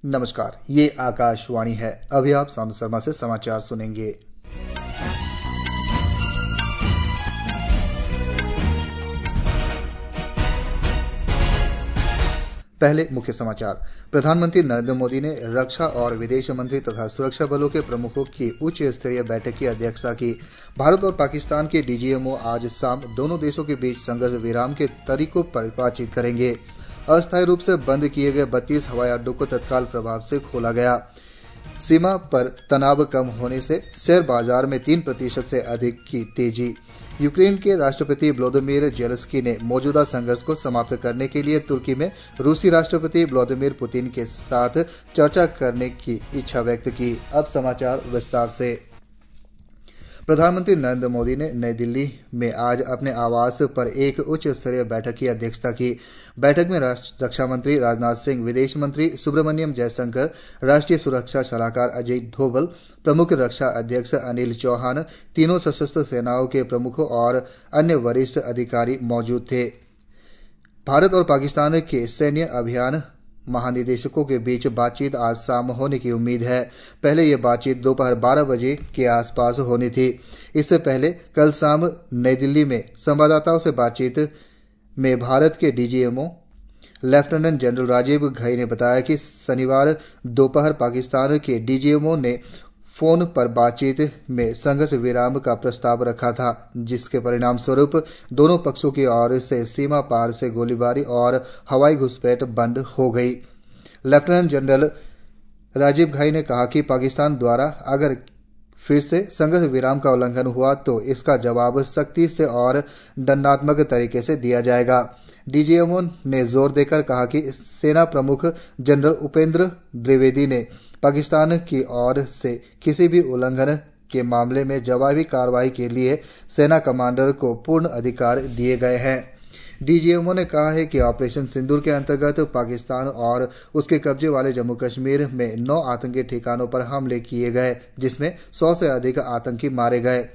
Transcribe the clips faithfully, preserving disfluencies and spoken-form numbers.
नमस्कार, ये आकाशवाणी है। अभी आप सानू शर्मा से समाचार सुनेंगे। पहले मुख्य समाचार। प्रधानमंत्री नरेंद्र मोदी ने रक्षा और विदेश मंत्री तथा सुरक्षा बलों के प्रमुखों की उच्च स्तरीय बैठक की अध्यक्षता की। भारत और पाकिस्तान के डीजीएमओ आज शाम दोनों देशों के बीच संघर्ष विराम के तरीकों पर बातचीत करेंगे। अस्थायी रूप से बंद किए गए बत्तीस हवाई अड्डों को तत्काल प्रभाव से खोला गया। सीमा पर तनाव कम होने से शेयर बाजार में तीन प्रतिशत से अधिक की तेजी। यूक्रेन के राष्ट्रपति व्लादिमीर जेलेंस्की ने मौजूदा संघर्ष को समाप्त करने के लिए तुर्की में रूसी राष्ट्रपति व्लादिमीर पुतिन के साथ चर्चा करने की इच्छा व्यक्त की। अब समाचार विस्तार से। प्रधानमंत्री नरेंद्र मोदी ने नई दिल्ली में आज अपने आवास पर एक उच्च स्तरीय बैठक की अध्यक्षता की। बैठक में रक्षा मंत्री राजनाथ सिंह, विदेश मंत्री सुब्रमण्यम जयशंकर, राष्ट्रीय सुरक्षा सलाहकार अजीत डोभाल, प्रमुख रक्षा अध्यक्ष अनिल चौहान, तीनों सशस्त्र सेनाओं के प्रमुखों और अन्य वरिष्ठ अधिकारी मौजूद थे। भारत और पाकिस्तान के सैन्य अभियान महानिदेशकों के बीच बातचीत आज शाम होने की उम्मीद है। पहले यह बातचीत दोपहर बारह बजे के आसपास होनी थी। इससे पहले कल शाम नई दिल्ली में संवाददाताओं से बातचीत में भारत के DGMO lieutenant general Rajiv Ghai ने बताया कि शनिवार दोपहर पाकिस्तान के डीजीएमओ ने फोन पर बातचीत में संघर्ष विराम का प्रस्ताव रखा था, जिसके परिणाम स्वरूप दोनों पक्षों की ओर से सीमा पार से गोलीबारी और हवाई घुसपैठ बंद हो गई। लेफ्टिनेंट जनरल राजीव घई ने कहा कि पाकिस्तान द्वारा अगर फिर से संघर्ष विराम का उल्लंघन हुआ तो इसका जवाब सख्ती से और दंडात्मक तरीके से दिया जाएगा। डीजीएमओ ने जोर देकर कहा कि सेना प्रमुख जनरल उपेंद्र द्विवेदी ने पाकिस्तान की ओर से किसी भी उल्लंघन के मामले में जवाबी कार्रवाई के लिए सेना कमांडर को पूर्ण अधिकार दिए गए हैं। डीजीएमओ ने कहा है कि ऑपरेशन सिंदूर के अंतर्गत पाकिस्तान और उसके कब्जे वाले जम्मू कश्मीर में नौ आतंकी ठिकानों पर हमले किए गए, जिसमें सौ से अधिक आतंकी मारे गए।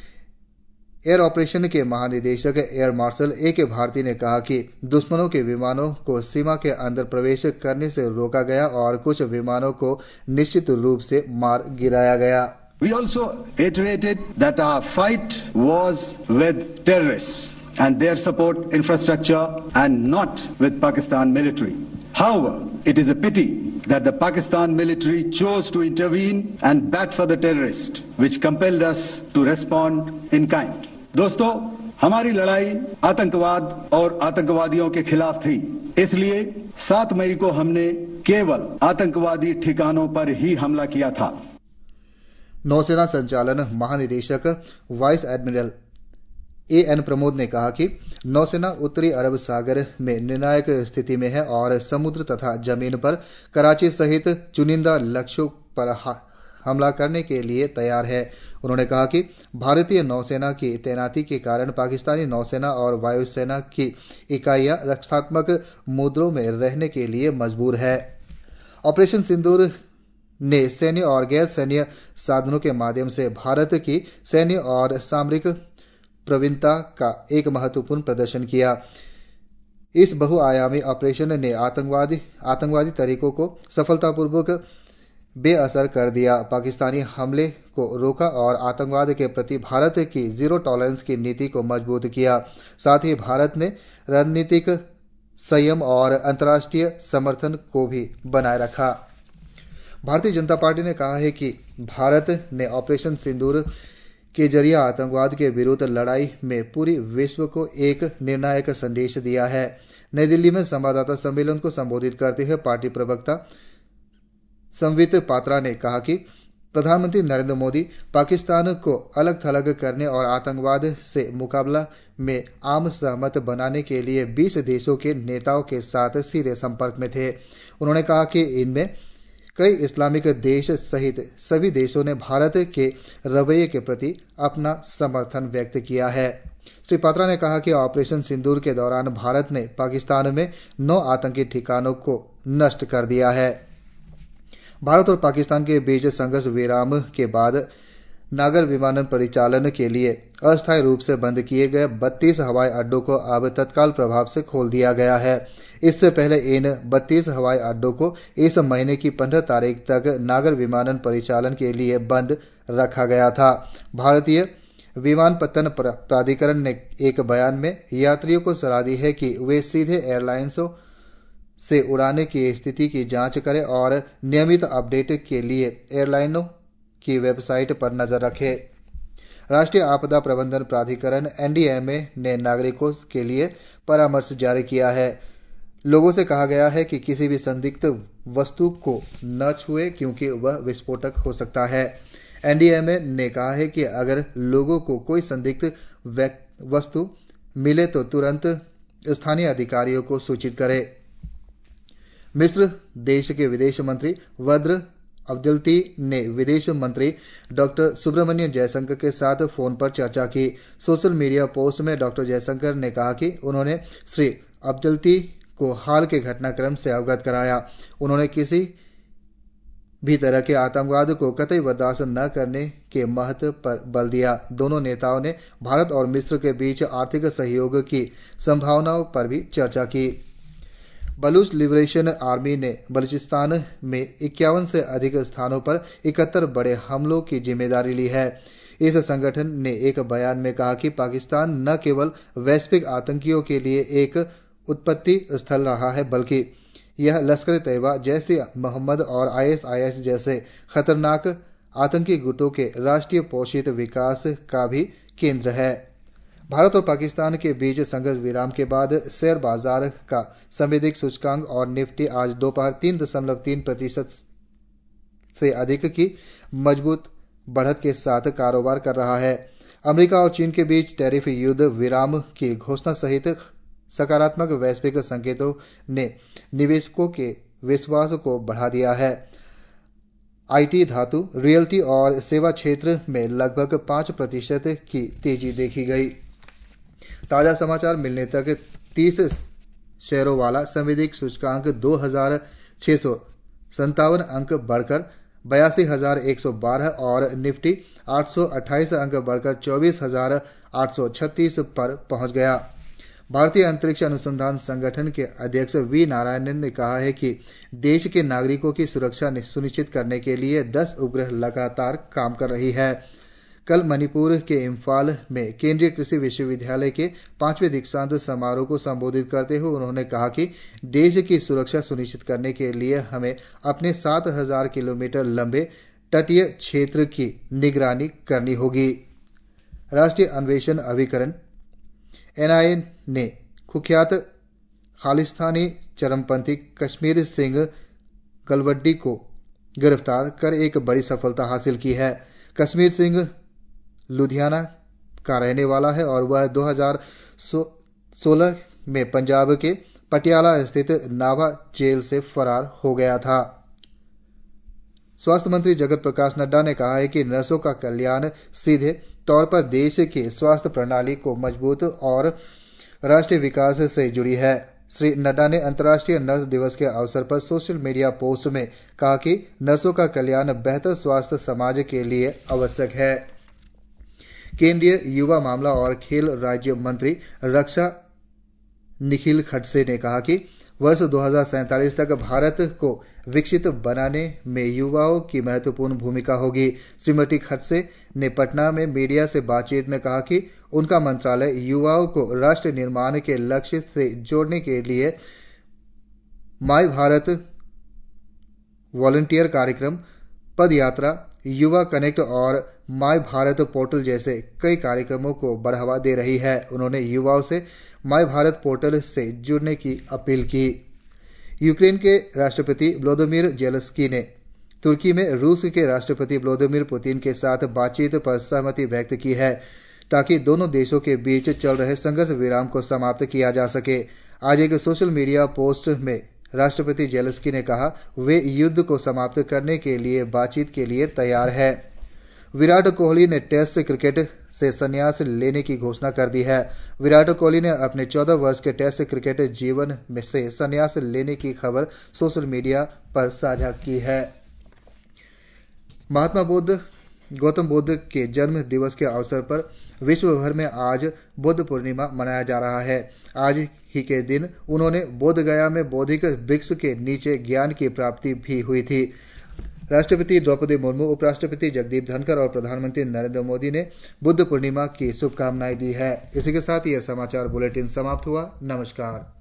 एयर ऑपरेशन के महानिदेशक एयर मार्शल ए के भारती ने कहा कि दुश्मनों के विमानों को सीमा के अंदर प्रवेश करने से रोका गया और कुछ विमानों को निश्चित रूप से मार गिराया गया। We also iterated that our fight was with terrorists and their support infrastructure and not with Pakistan military. However, it is a pity that the Pakistan military chose to intervene and bat for the terrorists, which compelled us to respond in kind. दोस्तों, हमारी लड़ाई आतंकवाद और आतंकवादियों के खिलाफ थी, इसलिए सात मई को हमने केवल आतंकवादी ठिकानों पर ही हमला किया था। नौसेना संचालन महानिदेशक vice admiral A N Pramod ने कहा कि नौसेना उत्तरी अरब सागर में निर्णायक स्थिति में है और समुद्र तथा जमीन पर कराची सहित चुनिंदा लक्ष्यों पर हमला करने के लिए तैयार है। उन्होंने कहा कि भारतीय नौसेना की तैनाती के कारण पाकिस्तानी नौसेना और वायुसेना की इकाइयां रक्षात्मक मुद्रों में रहने के लिए मजबूर है। ऑपरेशन सिंदूर ने सैन्य और गैर सैन्य साधनों के माध्यम से भारत की सैन्य और सामरिक प्रवीणता का एक महत्वपूर्ण प्रदर्शन किया। इस बहुआयामी ऑपरेशन ने आतंकवादी आतंकवादी तरीकों को सफलतापूर्वक बेअसर कर दिया, पाकिस्तानी हमले को रोका और आतंकवाद के प्रति भारत की जीरो टॉलरेंस की नीति को मजबूत किया। साथ ही भारत ने रणनीतिक संयम और अंतर्राष्ट्रीय समर्थन को भी बनाए रखा। भारतीय जनता पार्टी ने कहा है कि भारत ने ऑपरेशन सिंदूर के जरिए आतंकवाद के विरुद्ध लड़ाई में पूरी विश्व को एक निर्णायक संदेश दिया है। नई दिल्ली में संवाददाता सम्मेलन को संबोधित करते हुए पार्टी प्रवक्ता संबित पात्रा ने कहा कि प्रधानमंत्री नरेंद्र मोदी पाकिस्तान को अलग थलग करने और आतंकवाद से मुकाबला में आम सहमत बनाने के लिए बीस देशों के नेताओं के साथ सीधे संपर्क में थे। उन्होंने कहा कि इनमें कई इस्लामिक देश सहित सभी देशों ने भारत के रवैये के प्रति अपना समर्थन व्यक्त किया है। श्री पात्रा ने कहा कि ऑपरेशन सिंदूर के दौरान भारत ने पाकिस्तान में नौ आतंकी ठिकानों को नष्ट कर दिया है। भारत और पाकिस्तान के बीच संघर्ष विराम के बाद नागर विमानन परिचालन के लिए अस्थायी रूप से बंद किए गए बत्तीस हवाई अड्डों को अब तत्काल प्रभाव से खोल दिया गया है। इससे पहले इन बत्तीस हवाई अड्डों को इस महीने की पंद्रह तारीख तक नागर विमानन परिचालन के लिए बंद रखा गया था। भारतीय विमानपत्तन प्राधिकरण ने एक बयान में यात्रियों को सलाह दी है कि वे सीधे एयरलाइंसों से उड़ाने की स्थिति की जांच करें और नियमित अपडेट के लिए एयरलाइनों की वेबसाइट पर नजर रखें। राष्ट्रीय आपदा प्रबंधन प्राधिकरण एन डी एम ए ने नागरिकों के लिए परामर्श जारी किया है। लोगों से कहा गया है कि किसी भी संदिग्ध वस्तु को न छुएं क्योंकि वह विस्फोटक हो सकता है। एन डी एम ए ने कहा है कि अगर लोगों को कोई संदिग्ध वस्तु मिले तो तुरंत स्थानीय अधिकारियों को सूचित करें। मिस्र देश के विदेश मंत्री बद्र अब्देल्ती ने विदेश मंत्री डॉक्टर सुब्रमण्यम जयशंकर के साथ फोन पर चर्चा की। सोशल मीडिया पोस्ट में डॉक्टर जयशंकर ने कहा कि उन्होंने श्री अब्देल्ती को हाल के घटनाक्रम से अवगत कराया। उन्होंने किसी भी तरह के आतंकवाद को कतई बर्दाश्त न करने के महत्व पर बल दिया। दोनों नेताओं ने भारत और मिस्र के बीच आर्थिक सहयोग की संभावनाओं पर भी चर्चा की। बलूच लिबरेशन आर्मी ने बलूचिस्तान में इक्यावन से अधिक स्थानों पर इकहत्तर बड़े हमलों की जिम्मेदारी ली है। इस संगठन ने एक बयान में कहा कि पाकिस्तान न केवल वैश्विक आतंकियों के लिए एक उत्पत्ति स्थल रहा है बल्कि यह लश्कर तैयबा जैसे मोहम्मद और आई एस आई एस जैसे खतरनाक आतंकी गुटों के राष्ट्रीय पोषित विकास का भी केंद्र है। भारत और पाकिस्तान के बीच संघर्ष विराम के बाद शेयर बाजार का संवेदिक सूचकांक और निफ्टी आज दोपहर तीन दशमलव तीन प्रतिशत से अधिक की मजबूत बढ़त के साथ कारोबार कर रहा है। अमेरिका और चीन के बीच टैरिफ युद्ध विराम की घोषणा सहित सकारात्मक वैश्विक संकेतों ने निवेशकों के विश्वास को बढ़ा दिया है। आई टी, धातु, रियल्टी और सेवा क्षेत्र में लगभग पाँच प्रतिशत की तेजी देखी गई। ताज़ा समाचार मिलने तक तीस शेयरों वाला संवेदिक सूचकांक दो हजार छह सौ संतावन अंक बढ़कर बयासी हजार एक सौ बारह और निफ्टी आठ सौ अट्ठाईस अंक बढ़कर चौबीस हजार आठ सौ छत्तीस पर पहुंच गया। भारतीय अंतरिक्ष अनुसंधान संगठन के अध्यक्ष वी नारायणन ने कहा है कि देश के नागरिकों की सुरक्षा सुनिश्चित करने के लिए दस उपग्रह लगातार काम कर रही है। कल मणिपुर के इम्फाल में केंद्रीय कृषि विश्वविद्यालय के पांचवें दीक्षांत समारोह को संबोधित करते हुए उन्होंने कहा कि देश की सुरक्षा सुनिश्चित करने के लिए हमें अपने सात हजार किलोमीटर लंबे तटीय क्षेत्र की निगरानी करनी होगी। राष्ट्रीय अन्वेषण अभिकरण एन आई ए ने कुख्यात खालिस्तानी चरमपंथी कश्मीर सिंह गलवड्डी को गिरफ्तार कर एक बड़ी सफलता हासिल की है। कश्मीर सिंह लुधियाना का रहने वाला है और वह दो हजार सोलह में पंजाब के पटियाला स्थित नाभा जेल से फरार हो गया था। स्वास्थ्य मंत्री जगत प्रकाश नड्डा ने कहा है कि नर्सों का कल्याण सीधे तौर पर देश के स्वास्थ्य प्रणाली को मजबूत और राष्ट्रीय विकास से जुड़ी है। श्री नड्डा ने अंतर्राष्ट्रीय नर्स दिवस के अवसर पर सोशल मीडिया पोस्ट में कहा कि नर्सों का कल्याण बेहतर स्वास्थ्य समाज के लिए आवश्यक है। केंद्रीय युवा मामला और खेल राज्य मंत्री रक्षा निखिल खडसे ने कहा कि वर्ष दो हजार सैंतालीस तक भारत को विकसित बनाने में युवाओं की महत्वपूर्ण भूमिका होगी। श्रीमती खडसे ने पटना में मीडिया से बातचीत में कहा कि उनका मंत्रालय युवाओं को राष्ट्र निर्माण के लक्ष्य से जोड़ने के लिए माई भारत वॉलंटियर कार्यक्रम, पदयात्रा, युवा कनेक्ट और माई भारत पोर्टल जैसे कई कार्यक्रमों को बढ़ावा दे रही है। उन्होंने युवाओं से माई भारत पोर्टल से जुड़ने की अपील की। यूक्रेन के राष्ट्रपति व्लादिमीर जेलेंस्की ने तुर्की में रूस के राष्ट्रपति व्लादिमीर पुतिन के साथ बातचीत पर सहमति व्यक्त की है ताकि दोनों देशों के बीच चल रहे संघर्ष विराम को समाप्त किया जा सके। आज एक सोशल मीडिया पोस्ट में राष्ट्रपति जेलेंस्की ने कहा वे युद्ध को समाप्त करने के लिए बातचीत के लिए तैयार है। विराट कोहली ने टेस्ट क्रिकेट से संन्यास लेने की घोषणा कर दी है। विराट कोहली ने अपने चौदह वर्ष के टेस्ट क्रिकेट जीवन में से संन्यास लेने की खबर सोशल मीडिया पर साझा की है। महात्मा बुद्ध गौतम बुद्ध के जन्म दिवस के अवसर पर विश्व भर में आज बुद्ध पूर्णिमा मनाया जा रहा है। आज ही के दिन उन्होंने बोध गया में बौद्धिक वृक्ष के नीचे ज्ञान की प्राप्ति भी हुई थी। राष्ट्रपति द्रौपदी मुर्मू, उपराष्ट्रपति जगदीप धनखड़ और प्रधानमंत्री नरेंद्र मोदी ने बुद्ध पूर्णिमा की शुभकामनाएं दी है। इसी के साथ यह समाचार बुलेटिन समाप्त हुआ। नमस्कार।